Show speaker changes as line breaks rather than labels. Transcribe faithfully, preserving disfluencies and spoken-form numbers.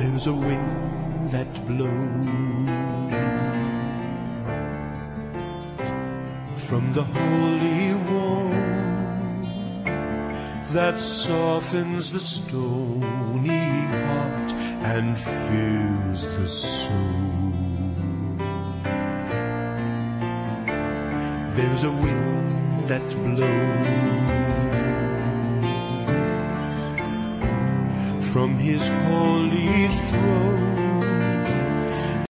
There's a wind that blows from the holy wall that softens the stony heart and fills the soul. There's a wind that blows from his holy throne